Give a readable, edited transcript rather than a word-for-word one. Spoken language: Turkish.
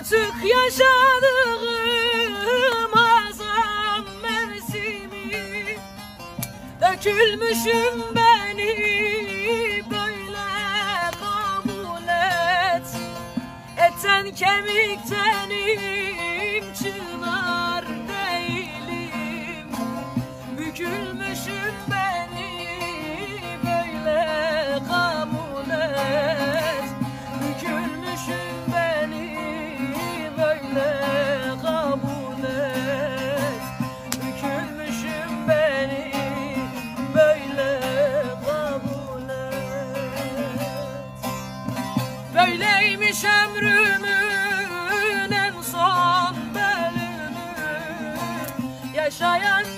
Artık yaşadığım azam mevsimi, dökülmüşüm beni böyle kabul et. Etten kemiktenim, çınar değilim. Bükülmüşüm beni böyle kabul et. Bükülmüşüm beni böyle kabul et. Bükülmüşüm beni böyle kabul et. Böyleymiş ömrümün en son bölümü, yaşayan